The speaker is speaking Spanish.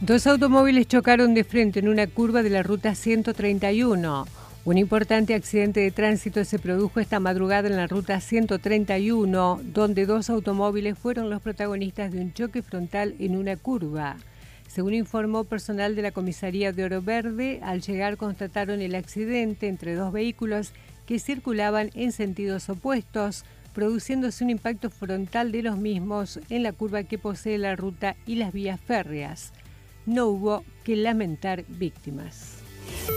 Dos automóviles chocaron de frente en una curva de la ruta 131. Un importante accidente de tránsito se produjo esta madrugada en la ruta 131, donde dos automóviles fueron los protagonistas de un choque frontal en una curva. Según informó personal de la comisaría de Oro Verde, al llegar constataron el accidente entre dos vehículos que circulaban en sentidos opuestos, produciéndose un impacto frontal de los mismos en la curva que posee la ruta y las vías férreas. No hubo que lamentar víctimas.